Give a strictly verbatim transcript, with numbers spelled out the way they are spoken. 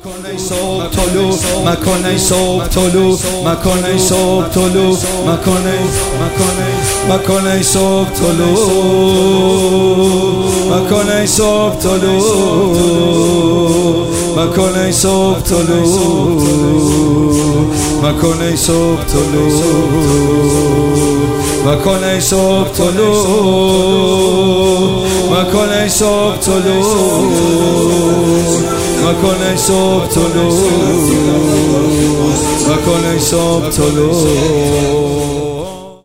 مکن صبح طلوع مکن صبح طلوع مکن صبح طلوع مکن مکن صبح طلوع مکن صبح طلوع مکن صبح طلوع مکن صبح طلوع مکن صبح طلوع مکن صبح طلوع مکن صبح طلوع مکن صبح طلوع